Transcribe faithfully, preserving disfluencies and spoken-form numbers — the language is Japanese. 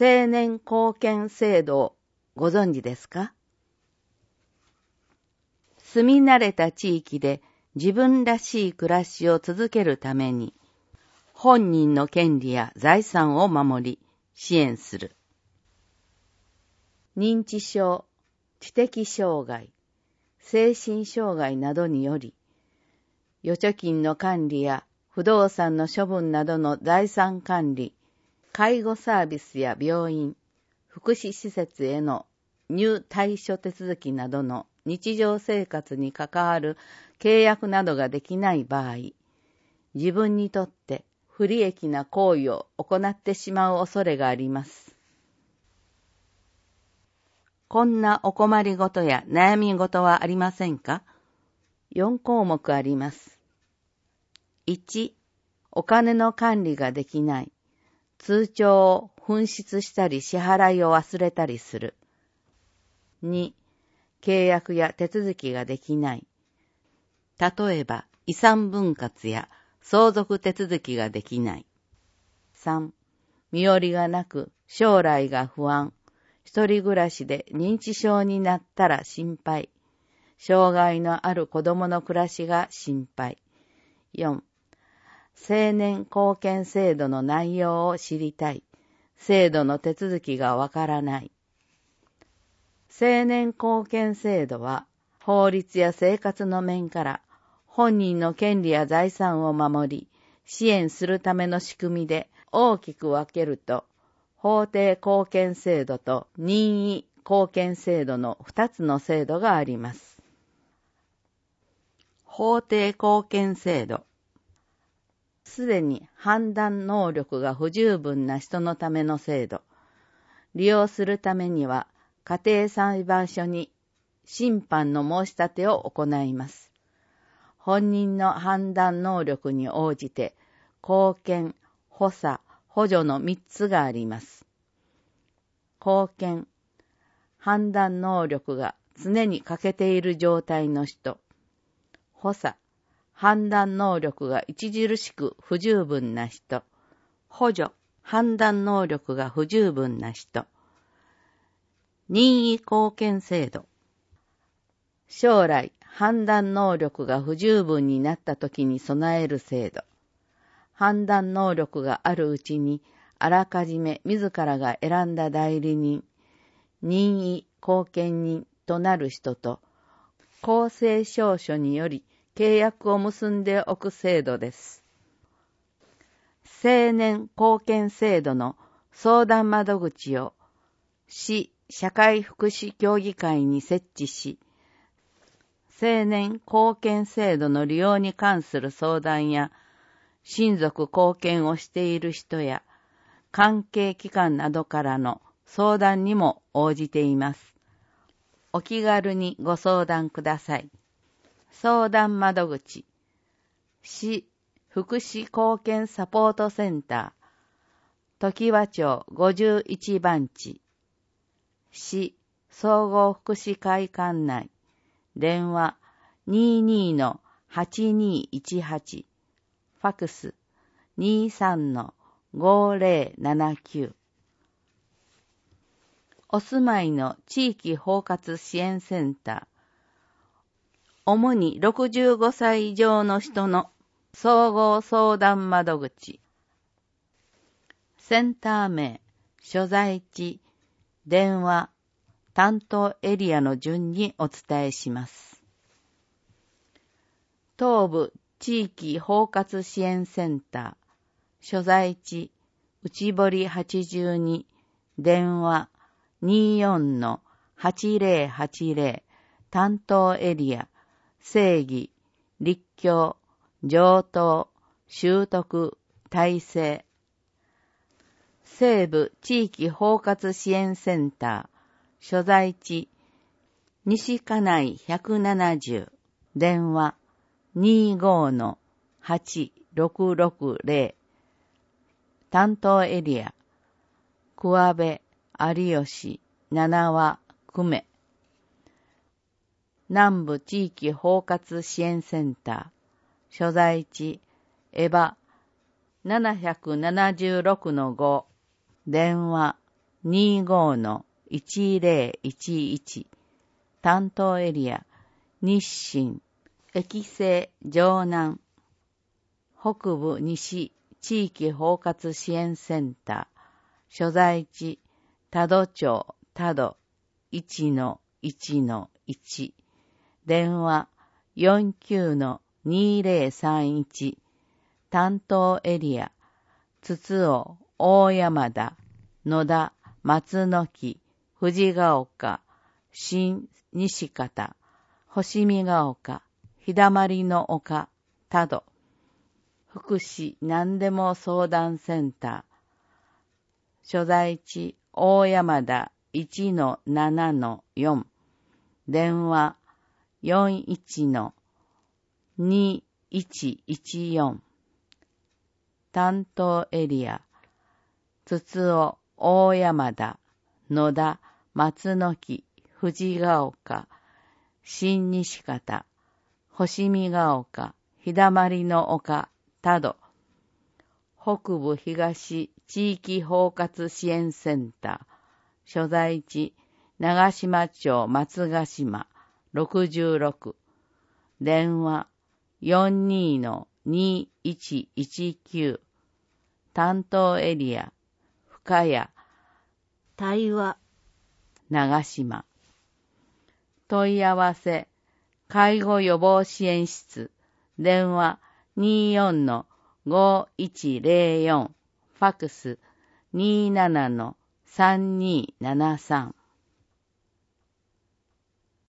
青年貢献制度をご存知ですか？住み慣れた地域で自分らしい暮らしを続けるために、本人の権利や財産を守り、支援する。認知症、知的障害、精神障害などにより、預貯金の管理や不動産の処分などの財産管理、介護サービスや病院、福祉施設への入退所手続きなどの日常生活に関わる契約などができない場合、自分にとって不利益な行為を行ってしまう恐れがあります。こんなお困りごとや悩みごとはありませんか？よん項目あります。いち、お金の管理ができない。通帳を紛失したり支払いを忘れたりする。に、契約や手続きができない。例えば、遺産分割や相続手続きができない。さん、身寄りがなく将来が不安。一人暮らしで認知症になったら心配。障害のある子供の暮らしが心配。よん、青年貢献制度の内容を知りたい。制度の手続きがわからない。青年貢献制度は法律や生活の面から本人の権利や財産を守り、支援するための仕組みで大きく分けると、法定貢献制度と任意貢献制度の二つの制度があります。法定貢献制度。すでに判断能力が不十分な人のための制度。利用するためには、家庭裁判所に審判の申し立てを行います。本人の判断能力に応じて、貢献、補佐、補助の三つがあります。貢献、判断能力が常に欠けている状態の人。補佐、判断能力が著しく不十分な人。補助、判断能力が不十分な人。任意貢献制度。将来、判断能力が不十分になった時に備える制度。判断能力があるうちに、あらかじめ自らが選んだ代理人、任意貢献人となる人と、公正証書により契約を結んでおく制度です。青年貢献制度の相談窓口を市社会福祉協議会に設置し、青年貢献制度の利用に関する相談や、親族貢献をしている人や、関係機関などからの相談にも応じています。お気軽にご相談ください。相談窓口、市福祉貢献サポートセンター、常盤町ごじゅういち番地、市総合福祉会館内、電話 にじゅうに はちにいちはち、ファクス にじゅうさん ごぜろななきゅう。お住まいの地域包括支援センター、主にろくじゅうごさい以上の人の総合相談窓口。センター名、所在地、電話、担当エリアの順にお伝えします。東部地域包括支援センター、所在地、内堀はちじゅうに、電話 にじゅうよん はちぜろはちぜろ、担当エリア、正義、立教、上等、習得、体制。西部地域包括支援センター、所在地、西金井ひゃくななじゅう、電話 にじゅうご はちろくろくぜろ、担当エリア、桑部、有吉、七和、久米。南部地域包括支援センター、所在地、江場 なななじゅうろくのご、電話にじゅうごのいちぜろいちいち。担当エリア、日清、駅西城南、北部西地域包括支援センター、所在地、多度町、多度 いちのいちのいち。電話 よんきゅうのにぜろさんいち。担当エリア、つつお、大山田、野田、松の木、藤ヶ丘、新西方、星見ヶ丘、日だまりの丘、多度。福祉何でも相談センター。所在地、大山田 いちのななのよん。電話 よんいちのにいちいちよん。担当エリア、つつお、大山田、野田、松の木、藤ヶ丘、新西方、星見ヶ丘、日だまりの丘、多度。北部東地域包括支援センター。所在地、長島町松ヶ島ろくじゅうろく。電話 よんにのにいちいちきゅう。担当エリア、深谷、対話、長島。問い合わせ、介護予防支援室、電話 にじゅうよんのごいちぜろよん。ファクス にじゅうななのさんにーななさん。